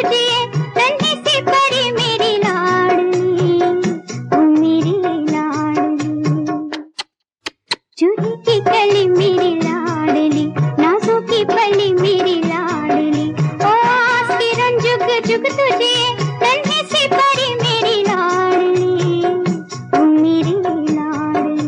तुझे नन्ही सी परी मेरी लाडली, ओ मेरी लाडली। चूड़ी की कली मेरी लाडली, नाजुकी पली मेरी लाडली, ओ आस किरण जुग जुग तुझे नन्ही सी परी मेरी लाडली, ओ मेरी लाडली।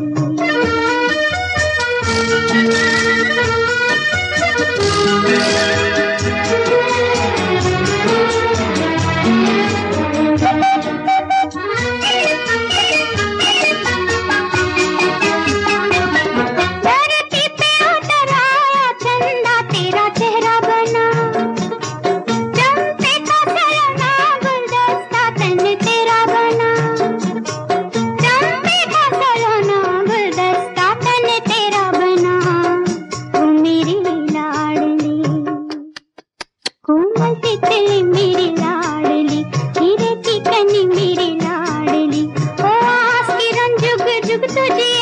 धरती पे उतर आया चंदा तेरा चेहरा बना, चंपे का सलोना गुलदस्ता तन तेरा बना, चंपे का सलोना गुलदस्ता तन तेरा बना, ओ मेरी लाडली। कोमल तितली मेरी लाडली, हीरे की कनी मेरी लाडली, ओ आस किरण जुग जुग तुझे